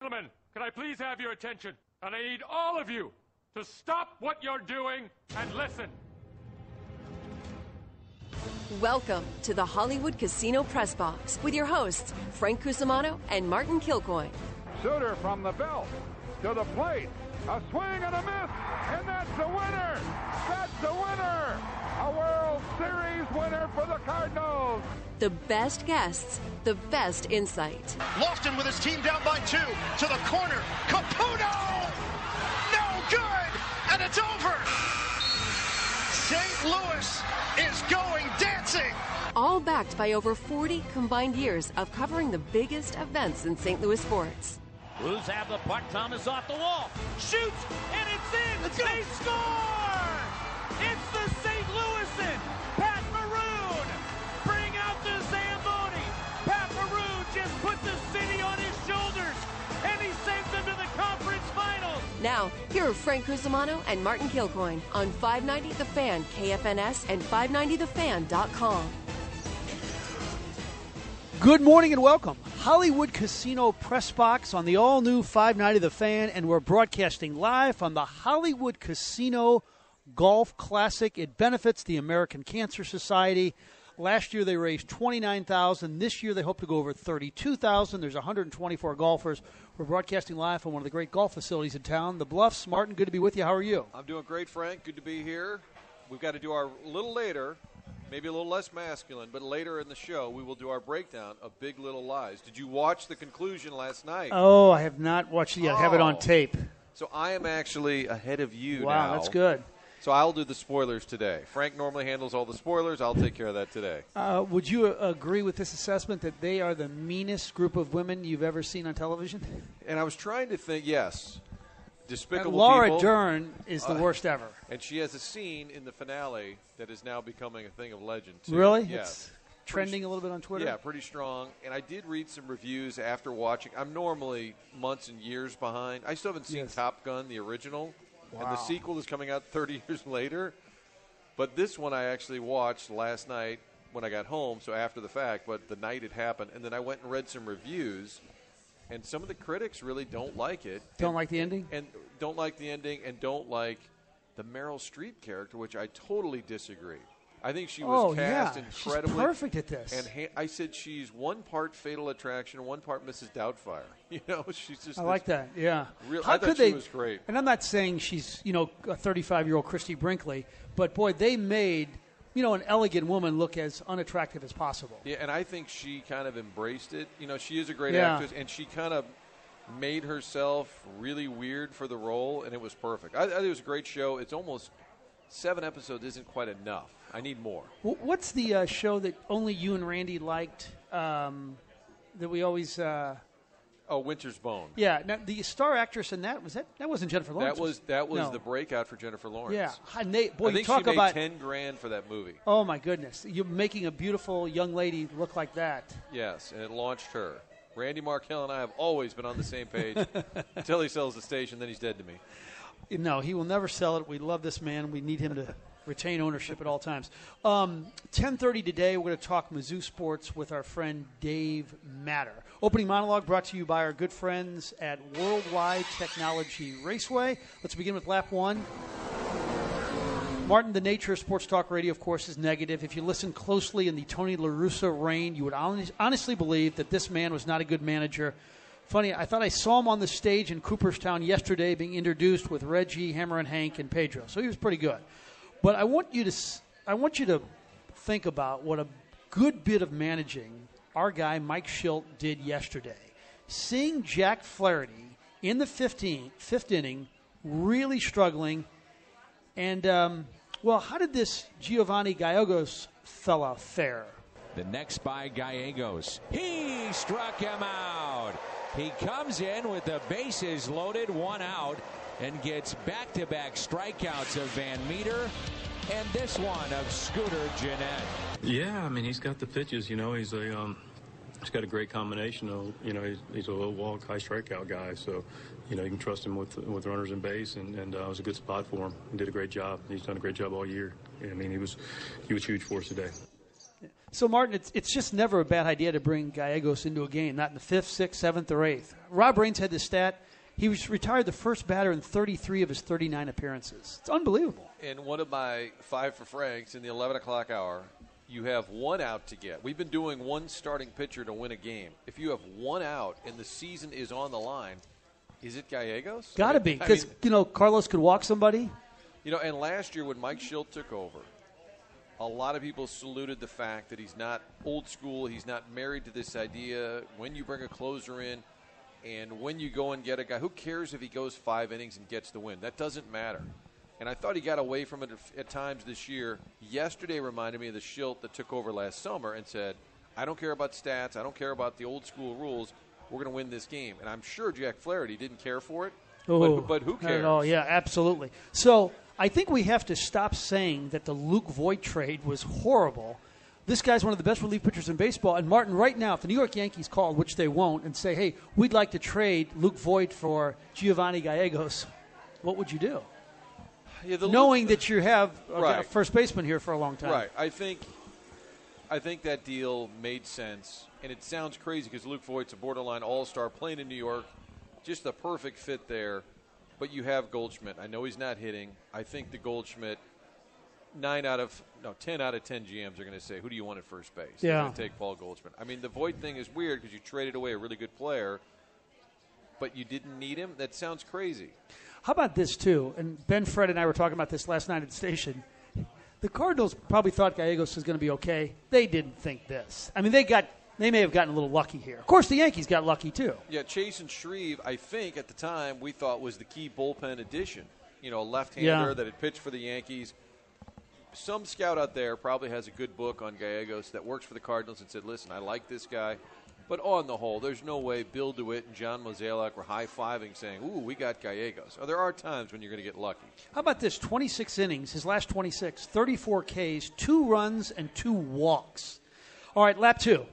Gentlemen, can I please have your attention? And I need all of you to stop what you're doing and listen. Welcome to the Hollywood Casino Press Box with your hosts, Frank Cusimano and Martin Kilcoyne. Suter from the belt to the plate. A swing and a miss, and that's the winner. That's the winner. A World Series winner for the Cardinals. The best guests, the best insight. Lofton with his team down by 2 to the corner. Caputo! No good! And it's over! St. Louis is going dancing! All backed by over 40 combined years of covering the biggest events in St. Louis sports. Blues have the puck. Thomas off the wall. Shoots, and it's in! They score! It's the St. Louisan! Pat Maroon! Bring out the Zamboni! Pat Maroon just put the city on his shoulders, and he sends them to the conference finals! Now, here are Frank Cusimano and Martin Kilcoyne on 590 The Fan, KFNS, and 590thefan.com. Good morning and welcome. Hollywood Casino Press Box on the all-new 590 The Fan, and we're broadcasting live from the Hollywood Casino Golf Classic. It benefits the American Cancer Society. Last year they raised $29,000. This year they hope to go over $32,000. There's 124 golfers. We're broadcasting live from one of the great golf facilities in town, the Bluffs. Martin, good to be with you. How are you? I'm doing great, Frank. Good to be here. We've got to do our a little later, maybe a little less masculine, but later in the show we will do our breakdown of Big Little Lies. Did you watch the conclusion last night? Oh, I have not watched it yet. I have it on tape. So I am actually ahead of you now. Wow, that's good. So I'll do the spoilers today. Frank normally handles all the spoilers. I'll take care of that today. Would you agree with this assessment that they are the meanest group of women you've ever seen on television? And I was trying to think, yes, despicable and Laura people. Dern is the worst ever. And she has a scene in the finale that is now becoming a thing of legend, too. Really? Yes. It's trending a little bit on Twitter? Yeah, pretty strong. And I did read some reviews after watching. I'm normally months and years behind. I still haven't seen Top Gun, the original. Wow. And the sequel is coming out 30 years later. But this one I actually watched last night when I got home, so after the fact, but the night it happened. And then I went and read some reviews, and some of the critics really don't like it. Don't like the ending? And don't like the ending and don't like the Meryl Streep character, which I totally disagree. I think she was cast incredibly. She's perfect at this. And I said she's one part Fatal Attraction, one part Mrs. Doubtfire. You know, she's just. I like that. Yeah. I thought she was great. And I'm not saying she's a 35-year-old Christy Brinkley, but boy, they made an elegant woman look as unattractive as possible. Yeah, and I think she kind of embraced it. You know, she is a great actress, and she kind of made herself really weird for the role, and it was perfect. I think it was a great show. It's almost 7 episodes isn't quite enough. I need more. What's the show that only you and Randy liked that we always Winter's Bone. Yeah. Now, the star actress in that wasn't Jennifer Lawrence. That was the breakout for Jennifer Lawrence. Yeah. I think talk she made about $10,000 for that movie. Oh my goodness! You're making a beautiful young lady look like that. Yes, and it launched her. Randy Markell and I have always been on the same page until he sells the station, then he's dead to me. No, he will never sell it. We love this man. We need him to retain ownership at all times. 10:30 today, we're going to talk Mizzou sports with our friend Dave Matter. Opening monologue brought to you by our good friends at Worldwide Technology Raceway. Let's begin with lap 1. Martin, the nature of sports talk radio, of course, is negative. If you listen closely in the Tony La Russa reign, you would honestly believe that this man was not a good manager. Funny, I thought I saw him on the stage in Cooperstown yesterday being introduced with Reggie, Hammer and Hank, and Pedro. So he was pretty good. But I want you to think about what a good bit of managing our guy Mike Shildt did yesterday. Seeing Jack Flaherty in the fifth inning, really struggling, and how did this Giovanni Gallegos fella fare? The next by Gallegos. He struck him out. He comes in with the bases loaded, 1 out, and gets back-to-back strikeouts of Van Meter and this one of Scooter Gennett. Yeah, I mean, he's got the pitches. He's got a great combination. He's a low walk, high strikeout guy. So, you can trust him with runners in base, and it was a good spot for him. He did a great job. He's done a great job all year. I mean, he was huge for us today. So, Martin, it's just never a bad idea to bring Gallegos into a game, not in the 5th, 6th, 7th, or 8th. Rob Raines had this stat. He was retired the first batter in 33 of his 39 appearances. It's unbelievable. And one of my 5 for Franks in the 11 o'clock hour, you have 1 out to get. We've been doing 1 starting pitcher to win a game. If you have 1 out and the season is on the line, is it Gallegos? Got to be, because, Carlos could walk somebody. And last year when Mike Schilt took over, a lot of people saluted the fact that he's not old school. He's not married to this idea. When you bring a closer in and when you go and get a guy, who cares if he goes 5 innings and gets the win? That doesn't matter. And I thought he got away from it at times this year. Yesterday reminded me of the Schilt that took over last summer and said, I don't care about stats. I don't care about the old school rules. We're going to win this game. And I'm sure Jack Flaherty didn't care for it, but who cares? Not at all. Yeah, absolutely. So I think we have to stop saying that the Luke Voit trade was horrible. This guy's one of the best relief pitchers in baseball. And, Martin, right now, if the New York Yankees called, which they won't, and say, hey, we'd like to trade Luke Voit for Giovanni Gallegos, what would you do? Yeah, knowing that you have a right. first baseman here for a long time. Right. I think that deal made sense. And it sounds crazy because Luke Voigt's a borderline all-star playing in New York. Just the perfect fit there. But you have Goldschmidt. I know he's not hitting. I think the Goldschmidt, 10 out of 10 GMs are going to say, who do you want at first base? Yeah. They're going to take Paul Goldschmidt. I mean, the Voit thing is weird because you traded away a really good player, but you didn't need him. That sounds crazy. How about this, too? And Ben, Fred, and I were talking about this last night at the station. The Cardinals probably thought Gallegos was going to be okay. They didn't think this. I mean, they may have gotten a little lucky here. Of course, the Yankees got lucky, too. Yeah, Chase and Shreve, I think, at the time, we thought was the key bullpen addition. A left-hander that had pitched for the Yankees. Some scout out there probably has a good book on Gallegos that works for the Cardinals and said, listen, I like this guy. But on the whole, there's no way Bill DeWitt and John Mozeliak were high-fiving saying, ooh, we got Gallegos. There are times when you're going to get lucky. How about this? 26 innings, his last 26, 34 Ks, 2 runs, and 2 walks. All right, lap 2.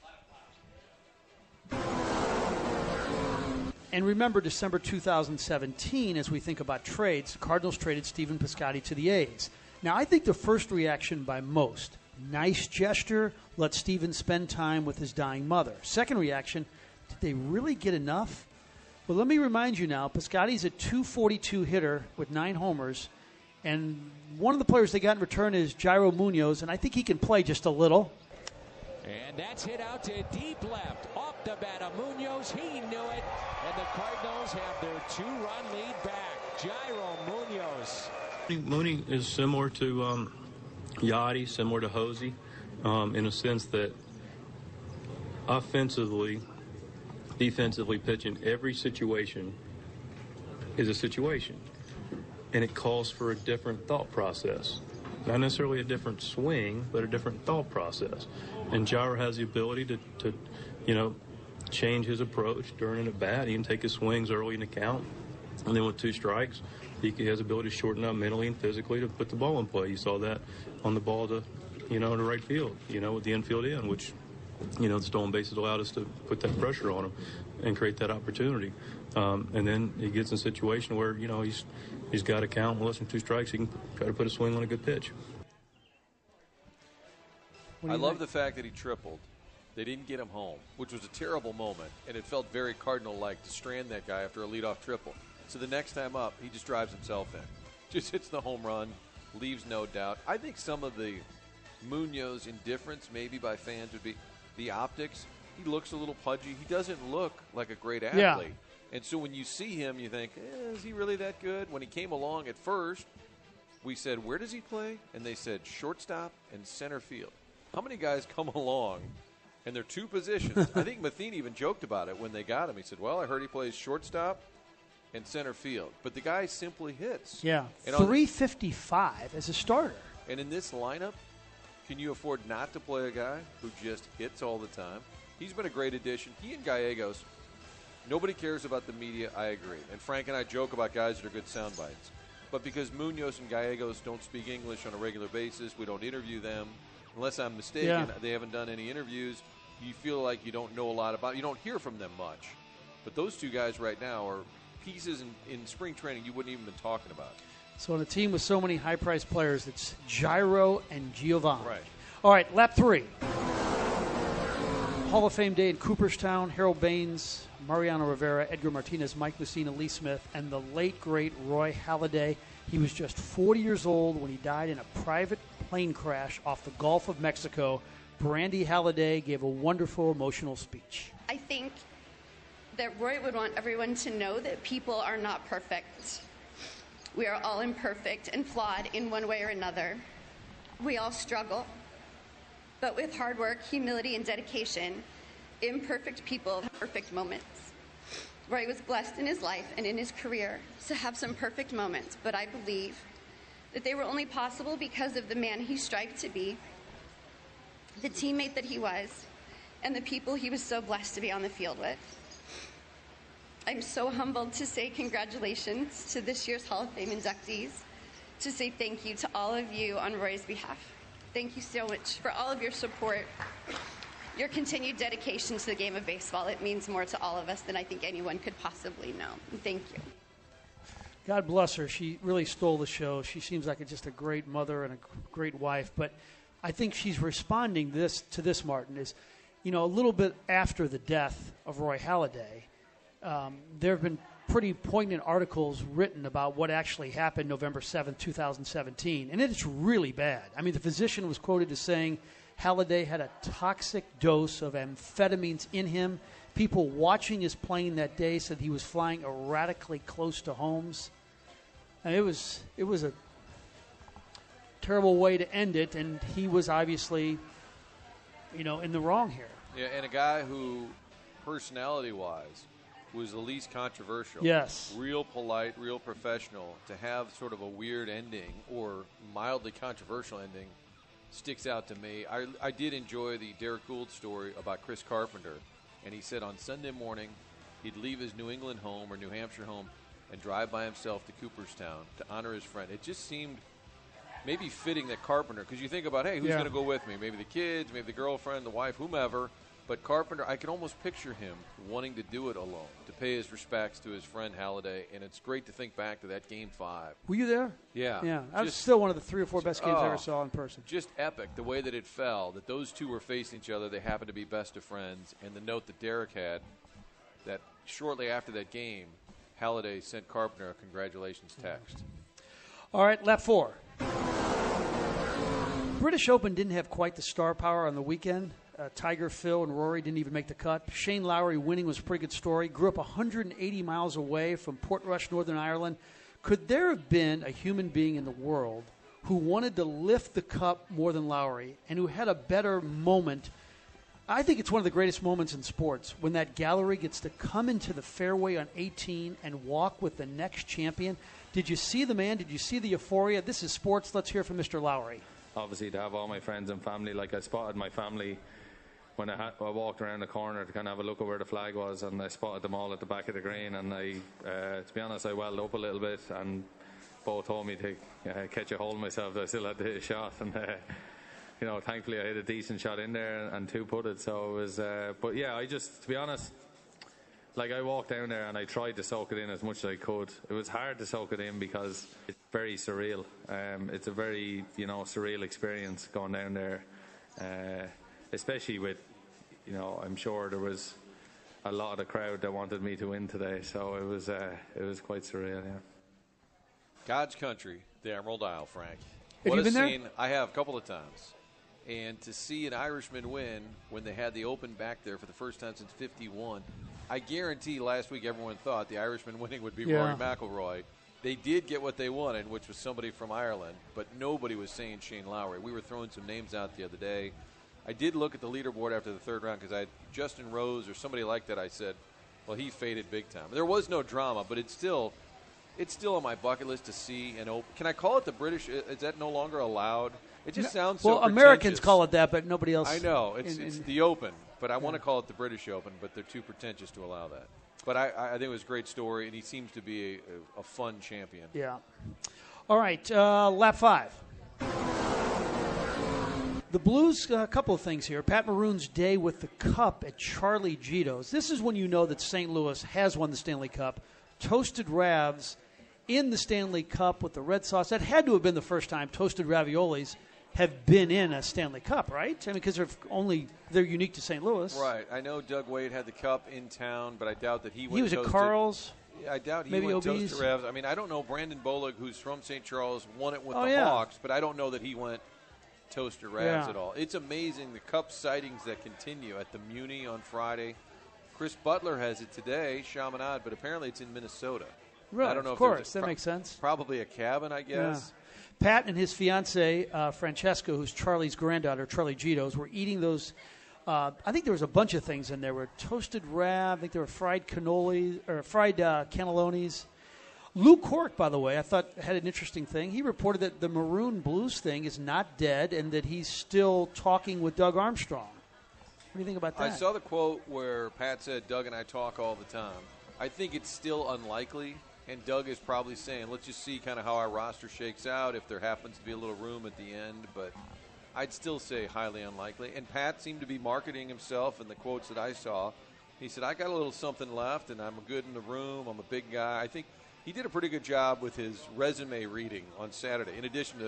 And remember December 2017, as we think about trades, the Cardinals traded Stephen Piscotty to the A's. Now, I think the first reaction by most, nice gesture, let Stephen spend time with his dying mother. Second reaction, did they really get enough? Well, let me remind you now, Piscotty's a .242 hitter with 9 homers, and one of the players they got in return is Jairo Munoz, and I think he can play just a little. And that's hit out to deep left. Off the bat of Munoz. He knew it. And the Cardinals have their 2-run lead back. Jairo Munoz. Mooney is similar to Yachty, similar to Hosey, in a sense that offensively, defensively pitching, every situation is a situation. And it calls for a different thought process. Not necessarily a different swing, but a different thought process. And Jairo has the ability to change his approach during an at-bat. He can take his swings early in the count. And then with 2 strikes, he has the ability to shorten up mentally and physically to put the ball in play. You saw that on the ball to right field, with the infield in, which, the stolen bases allowed us to put that pressure on him and create that opportunity. And then he gets in a situation where, he's got a count. Less than 2 strikes, he can try to put a swing on a good pitch. I love the fact that he tripled. They didn't get him home, which was a terrible moment, and it felt very Cardinal-like to strand that guy after a leadoff triple. So the next time up, he just drives himself in. Just hits the home run, leaves no doubt. I think some of the Munoz indifference maybe by fans would be the optics. He looks a little pudgy. He doesn't look like a great athlete. Yeah. And so when you see him, you think, is he really that good? When he came along at first, we said, where does he play? And they said shortstop and center field. How many guys come along and they're 2 positions? I think Matheny even joked about it when they got him. He said, well, I heard he plays shortstop and center field. But the guy simply hits. Yeah, and 355 as a starter. And in this lineup, can you afford not to play a guy who just hits all the time? He's been a great addition. He and Gallegos, nobody cares about the media, I agree. And Frank and I joke about guys that are good sound bites. But because Munoz and Gallegos don't speak English on a regular basis, we don't interview them. Unless I'm mistaken, they haven't done any interviews. You feel like you don't know a lot about. You don't hear from them much. But those 2 guys right now are pieces in spring training you wouldn't even been talking about. So on a team with so many high-priced players, it's Jairo and Giovanni. Right. All right, lap 3. Hall of Fame day in Cooperstown. Harold Baines, Mariano Rivera, Edgar Martinez, Mike Messina, Lee Smith, and the late, great Roy Halladay. He was just 40 years old when he died in a private plane crash off the Gulf of Mexico. Brandy Halladay gave a wonderful, emotional speech. I think that Roy would want everyone to know that people are not perfect. We are all imperfect and flawed in one way or another. We all struggle. But with hard work, humility, and dedication, imperfect people have perfect moments. Roy was blessed in his life and in his career to have some perfect moments, but I believe that they were only possible because of the man he strived to be, the teammate that he was, and the people he was so blessed to be on the field with. I'm so humbled to say congratulations to this year's Hall of Fame inductees, to say thank you to all of you on Roy's behalf. Thank you so much for all of your support, your continued dedication to the game of baseball. It means more to all of us than I think anyone could possibly know. Thank you. God bless her. She really stole the show. She seems like just a great mother and a great wife. But I think she's responding to this, Martin, is, a little bit after the death of Roy Halladay, there have been pretty poignant articles written about what actually happened November 7th, 2017. And it's really bad. I mean, the physician was quoted as saying Halladay had a toxic dose of amphetamines in him. People watching his plane that day said he was flying erratically close to homes. And it was a terrible way to end it, and he was obviously, in the wrong here. Yeah, and a guy who, personality-wise, was the least controversial. Yes. Real polite, real professional. To have sort of a weird ending or mildly controversial ending sticks out to me. I did enjoy the Derek Gould story about Chris Carpenter, and he said on Sunday morning he'd leave his New England home or New Hampshire home and drive by himself to Cooperstown to honor his friend. It just seemed maybe fitting that Carpenter, because you think about, hey, who's going to go with me? Maybe the kids, maybe the girlfriend, the wife, whomever. But Carpenter, I can almost picture him wanting to do it alone, to pay his respects to his friend Halladay, and it's great to think back to that Game 5. Were you there? Yeah. Yeah, that was still one of the 3 or 4 best games I ever saw in person. Just epic, the way that it fell, that those two were facing each other, they happened to be best of friends, and the note that Derek had, that shortly after that game, Halladay sent Carpenter a congratulations text. All right, lap 4. British Open didn't have quite the star power on the weekend. Tiger, Phil, and Rory didn't even make the cut. Shane Lowry winning was a pretty good story. Grew up 180 miles away from Portrush, Northern Ireland. Could there have been a human being in the world who wanted to lift the cup more than Lowry and who had a better moment? I think it's one of the greatest moments in sports when that gallery gets to come into the fairway on 18 and walk with the next champion. Did you see the man? Did you see the euphoria? This is sports. Let's hear from Mr. Lowry. Obviously, to have all my friends and family, like I spotted my family when I walked around the corner to kind of have a look at where the flag was, and I spotted them all at the back of the green, and to be honest, I welled up a little bit, and both told me to catch a hold of myself. I still had to hit a shot, and thankfully I hit a decent shot in there and 2-putted, so it was, but yeah, to be honest, like I walked down there and I tried to soak it in as much as I could. It was hard to soak it in because it's very surreal. It's a very, surreal experience going down there, especially with, I'm sure there was a lot of the crowd that wanted me to win today, so it was quite surreal, yeah. God's country, the Emerald Isle, Frank. Have you been there? I have a couple of times. And to see an Irishman win when they had the Open back there for the first time since 51, I guarantee last week everyone thought the Irishman winning would be Rory McIlroy. They did get what they wanted, which was somebody from Ireland, but nobody was saying Shane Lowry. We were throwing some names out the other day. I did look at the leaderboard after the third round because I had Justin Rose or somebody like that. I said, well, he faded big time. There was no drama, but it's still on my bucket list to see an Open. Can I call it the British? Is that no longer allowed? It just sounds so pretentious. Americans call it that, but nobody else. I know. It's the Open, but I want to call it the British Open, but they're too pretentious to allow that. But I think it was a great story, and he seems to be a fun champion. Yeah. All right, lap 5. The Blues, a couple of things here. Pat Maroon's day with the cup at Charlie Gito's. This is when you know that St. Louis has won the Stanley Cup. Toasted Ravs in the Stanley Cup with the red sauce. That had to have been the first time. Toasted raviolis. have been in a Stanley Cup, right? I mean, because they're unique to St. Louis. Right. I know Doug Wade had the cup in town, but I doubt that he went. He was at Carl's. I doubt he maybe went Obese. toast to Revs. I mean, I don't know. Brandon Bolig, who's from St. Charles, won it with the yeah. Hawks, but I don't know that he went toast to Revs at all. It's amazing the cup sightings that continue at the Muni on Friday. Chris Butler has it today, Chaminade, but apparently it's in Minnesota. Right, I don't know of course. That makes sense. Probably a cabin, I guess. Yeah. Pat and his fiancee, Francesca, who's Charlie's granddaughter, Charlie Gitos, were eating those. I think there was a bunch of things in there. Were toasted rab. I think there were fried cannoli or fried cannellonis. Lou Cork, by the way, I thought had an interesting thing. He reported that the Maroon Blues thing is not dead and that he's still talking with Doug Armstrong. What do you think about that? I saw the quote where Pat said, Doug and I talk all the time. I think it's still unlikely, and Doug is probably saying, let's just see kind of how our roster shakes out, if there happens to be a little room at the end, but I'd still say highly unlikely. And Pat seemed to be marketing himself in the quotes that I saw. He said, I got a little something left, and I'm good in the room. I'm a big guy. I think he did a pretty good job with his resume reading on Saturday, in addition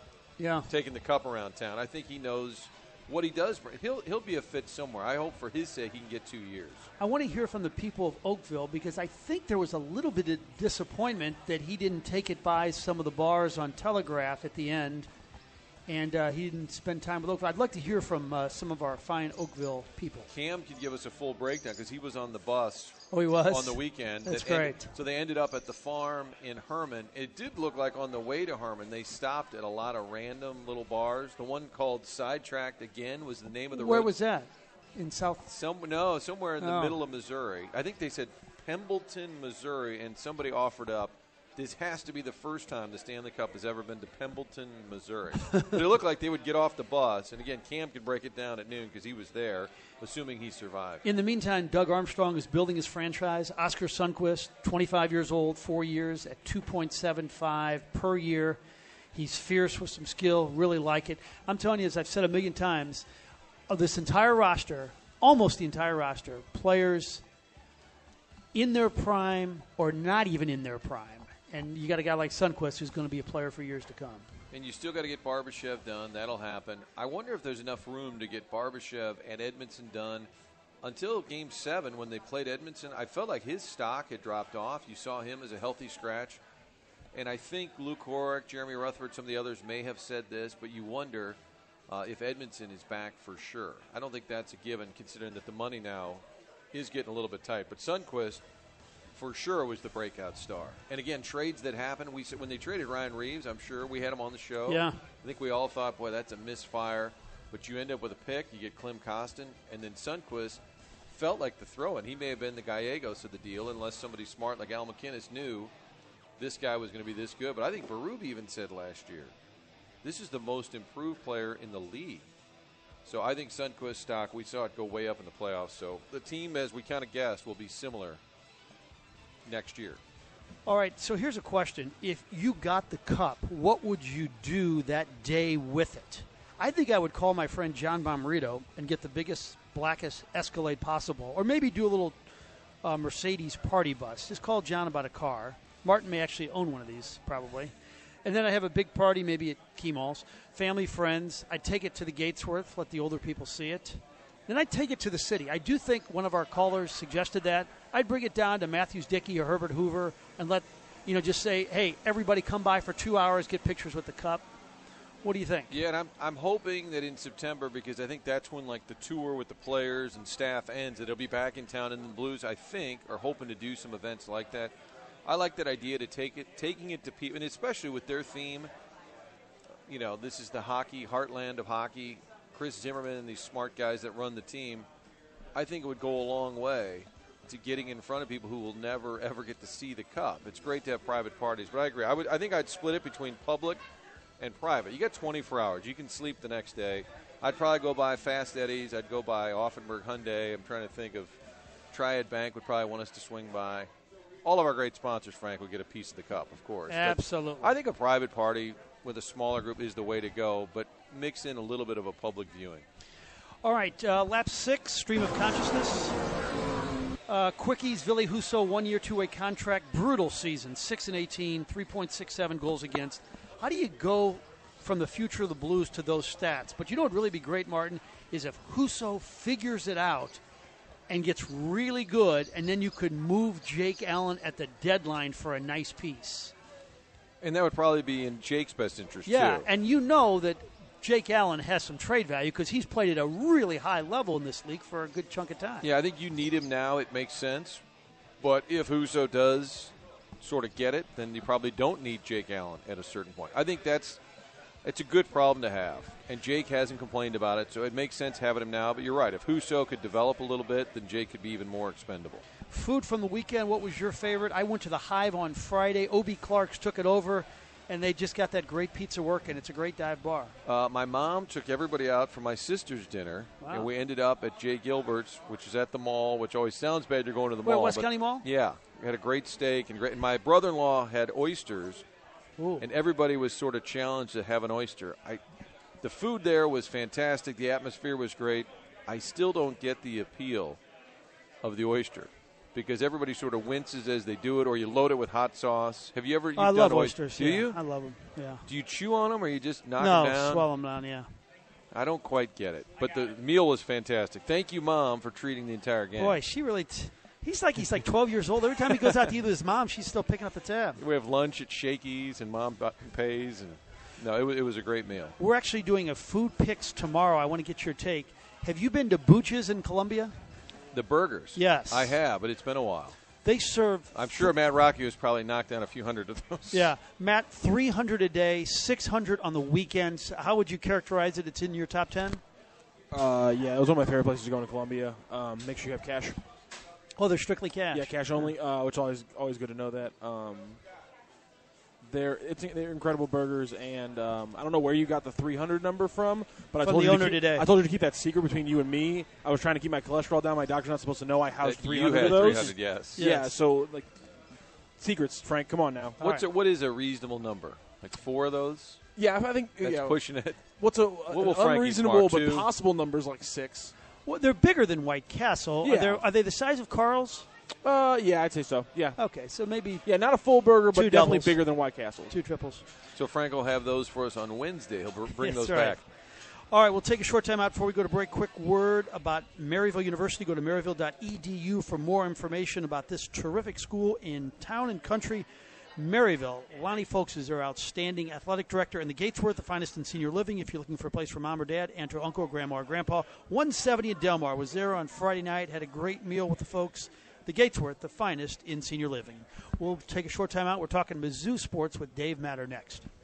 to taking the cup around town. I think he knows what he does. He'll be a fit somewhere. I hope for his sake he can get 2 years. I want to hear from the people of Oakville because I think there was a little bit of disappointment that he didn't take it by some of the bars on Telegraph at the end, and he didn't spend time with Oakville. I'd like to hear from some of our fine Oakville people. Cam could give us a full breakdown because he was on the bus. Oh, he was? On the weekend. That's great. So they ended up at the farm in Herman. It did look like on the way to Herman they stopped at a lot of random little bars. The one called Sidetracked, again, was the name of the Where road. was that? In South? Somewhere in the middle of Missouri. I think they said Pembleton, Missouri, and somebody offered up, this has to be the first time the Stanley Cup has ever been to Pembleton, Missouri. But it looked like they would get off the bus. And, again, Cam could break it down at noon because he was there, assuming he survived. In the meantime, Doug Armstrong is building his franchise. Oscar Sundqvist, 25 years old, 4 years at $2.75 per year. He's fierce with some skill, really like it. I'm telling you, as I've said a million times, of this entire roster, almost the entire roster, players in their prime or not even in their prime. And you got a guy like Sundqvist who's going to be a player for years to come. And you still got to get Barbashev done. That'll happen. I wonder if there's enough room to get Barbashev and Edmondson done. Until Game 7, when they played Edmondson, I felt like his stock had dropped off. You saw him as a healthy scratch. And I think Luke Horrick, Jeremy Rutherford, some of the others may have said this, but you wonder if Edmondson is back for sure. I don't think that's a given, considering that the money now is getting a little bit tight. But Sundqvist, for sure, was the breakout star. And again, trades that happened. We said when they traded Ryan Reeves, I'm sure we had him on the show. Yeah. I think we all thought, boy, that's a misfire. But you end up with a pick. You get Clem Costin, and then Sundqvist felt like the throw-in. He may have been the Gallegos of the deal, unless somebody smart like Al McInnes knew this guy was going to be this good. But I think Berube even said last year, this is the most improved player in the league. So I think Sundqvist stock, we saw it go way up in the playoffs. So the team, as we kind of guessed, will be similar next year. All right, so here's a question. If you got the cup, what would you do that day with it? I think I would call my friend John Bomarito and get the biggest, blackest Escalade possible, or maybe do a little Mercedes party bus. Just call John about a car. Martin may actually own one of these, probably. And then I have a big party, maybe at Keemal's. Family, friends. I'd take it to the Gatesworth, let the older people see it. Then I'd take it to the city. I do think one of our callers suggested that. I'd bring it down to Matthews Dickey or Herbert Hoover and let, just say, hey, everybody come by for 2 hours, get pictures with the cup. What do you think? Yeah, and I'm hoping that in September, because I think that's when, like, the tour with the players and staff ends, that it'll be back in town. And the Blues, I think, are hoping to do some events like that. I like that idea to taking it to people, and especially with their theme. This is the hockey, heartland of hockey. Chris Zimmerman and these smart guys that run the team, I think it would go a long way to getting in front of people who will never, ever get to see the cup. It's great to have private parties, but I agree. I think I'd split it between public and private. You got 24 hours. You can sleep the next day. I'd probably go by Fast Eddie's. I'd go by Offenburg Hyundai. I'm trying to think of Triad Bank would probably want us to swing by. All of our great sponsors, Frank, would get a piece of the cup, of course. Absolutely. But I think a private party with a smaller group is the way to go, but mix in a little bit of a public viewing. All right, lap 6, Stream of Consciousness. Quickies, Ville Husso, 1 year, 2-way contract, brutal season, 6-18, 3.67 goals against. How do you go from the future of the Blues to those stats. But you know what would really be great, Martin, is if Husso figures it out and gets really good, and then you could move Jake Allen at the deadline for a nice piece. And that would probably be in Jake's best interest, too. Yeah, and you know that Jake Allen has some trade value because he's played at a really high level in this league for a good chunk of time. Yeah, I think you need him now. It makes sense. But if Husso does sort of get it, then you probably don't need Jake Allen at a certain point. I think it's a good problem to have. And Jake hasn't complained about it, so it makes sense having him now. But you're right. If Husso could develop a little bit, then Jake could be even more expendable. Food from the weekend, what was your favorite? I went to the Hive on Friday. O.B. Clark's took it over, and they just got that great pizza working. It's a great dive bar. My mom took everybody out for my sister's dinner, and we ended up at Jay Gilbert's, which is at the mall, which always sounds bad you're going to the mall. West County Mall? Yeah. We had a great steak. And my brother-in-law had oysters, and everybody was sort of challenged to have an oyster. The food there was fantastic. The atmosphere was great. I still don't get the appeal of the oyster because everybody sort of winces as they do it, or you load it with hot sauce. Have you ever? I love oysters. Do you? I love them. Yeah. Do you chew on them, or you just knock them down? No, swallow them down. Yeah. I don't quite get it, but the meal was fantastic. Thank you, Mom, for treating the entire game. Boy, she really. He's like 12 years old. Every time he goes out to eat with his mom, she's still picking up the tab. We have lunch at Shakey's, and Mom pays. And no, it was a great meal. We're actually doing a food picks tomorrow. I want to get your take. Have you been to Booch's in Columbia? The burgers? Yes. I have, but it's been a while. They serve. I'm sure Matt Rocky has probably knocked down a few hundred of those. Yeah. Matt, 300 a day, 600 on the weekends. How would you characterize it? It's in your top 10? Yeah, it was one of my favorite places to go in Columbia. Make sure you have cash. Oh, they're strictly cash. Yeah, cash only, which is always good to know that. They're incredible burgers, and I don't know where you got the 300 number from, but I told you I told you to keep that secret between you and me. I was trying to keep my cholesterol down. My doctor's not supposed to know I housed 300 of those. 300, yes. Yeah, so like secrets, Frank. Come on now. What is a reasonable number? Like 4 of those? Yeah, I think that's pushing it. What's an unreasonable but possible number is like 6. Well, they're bigger than White Castle. Yeah. Are they the size of Carl's? Yeah, I'd say so. Yeah. Okay, so maybe not a full burger, but definitely doubles. bigger than White Castle. 2 triples. So Frank will have those for us on Wednesday. He'll bring those right. back. All right, we'll take a short time out before we go to break. Quick word about Maryville University. Go to maryville.edu for more information about this terrific school in town and country. Maryville. Lonnie Folks is their outstanding athletic director, and the Gatesworth, the finest in senior living. If you're looking for a place for mom or dad, aunt or uncle, grandma or grandpa, 170 in Delmar. Was there on Friday night, had a great meal with the folks. The Gatesworth, the finest in senior living. We'll take a short time out. We're talking Mizzou sports with Dave Matter next.